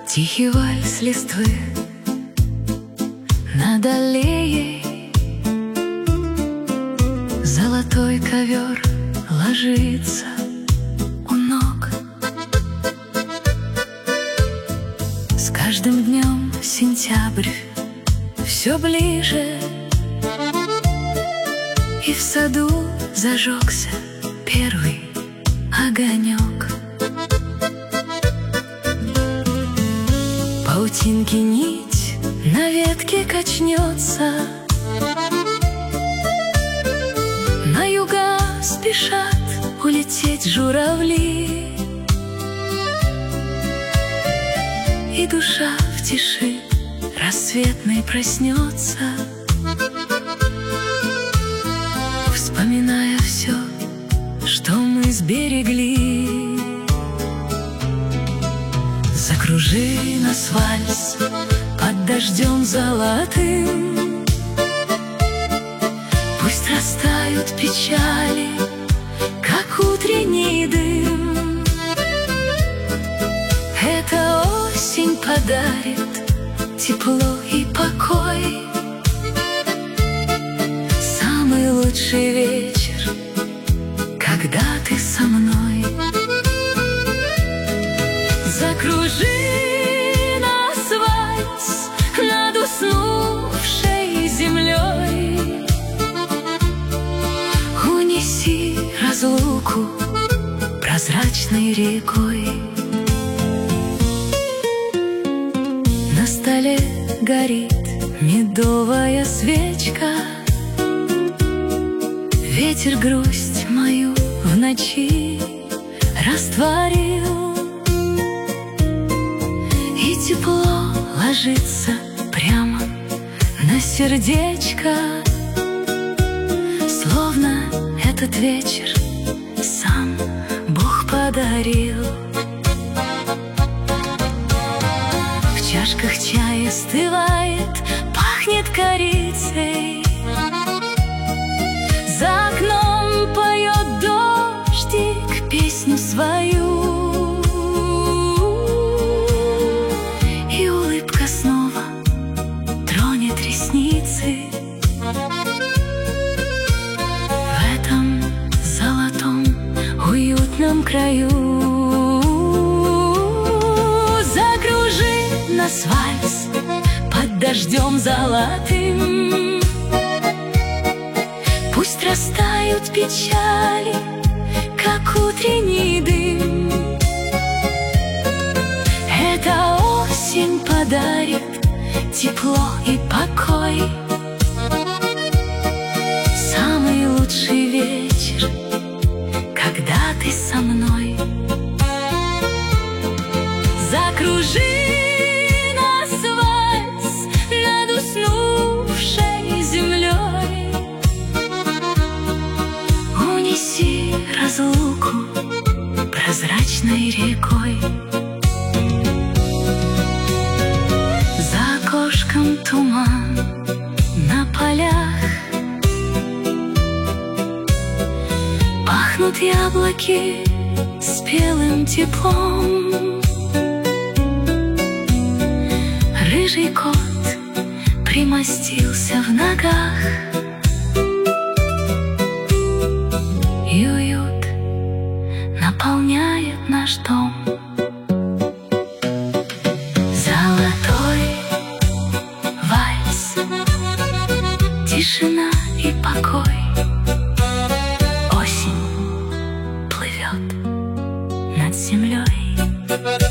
Тихий вальс листвы над аллеей, золотой ковер ложится у ног. С каждым днем сентябрь все ближе, и в саду зажегся первый огонек. Паутинки нить на ветке качнется, на юга спешат улететь журавли, и душа в тиши рассветной проснется, вспоминая все, что мы сберегли. Закружи нас вальс под дождем золотым, пусть растают печали, как утренний дым. Эта осень подарит тепло и покой, самый лучший вечер, когда ты со мной. Закружи нас вальс над уснувшей землей, унеси разлуку прозрачной рекой. На столе горит медовая свечка, ветер грусть мою в ночи растворил, и тепло ложится прямо на сердечко, словно этот вечер сам Бог подарил. В чашках чай остывает, пахнет корицей, за окном поет дождик песню свою, и улыбка снова тронет ресницы. В этом золотом уютном краю закружи нас вальс под дождем золотым, пусть растают печали, как утренний дым. Эта осень подарит тепло и покой, самый лучший вечер, когда ты со мной. Закружи нас вальс над уснувшей землей, унеси разлуку прозрачной рекой. За окошком туман на полях, пахнут яблоки спелым теплом. Рыжий кот примостился в ногах, и уют наполняет наш дом. Золотой вальс, тишина и покой. Осень плывет над землей.